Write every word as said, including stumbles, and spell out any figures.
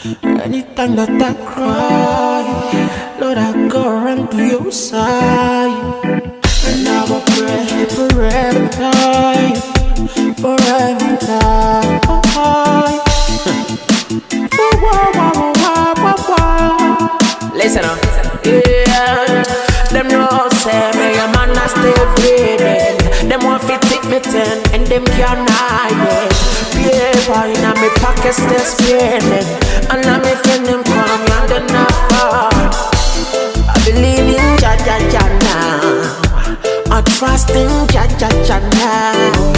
Anytime that I cry, Lord, I go run to your side. And I will pray for every time, for every time. Listen up, yeah. Them no say me a man a stay breathing. Them want fit take me ten and them can't hide it. Paper inna me pocket stay spinning, and I me friend them come and they not fall. I believe in Jah Jah Jah now. I trust in Jah Jah Jah now.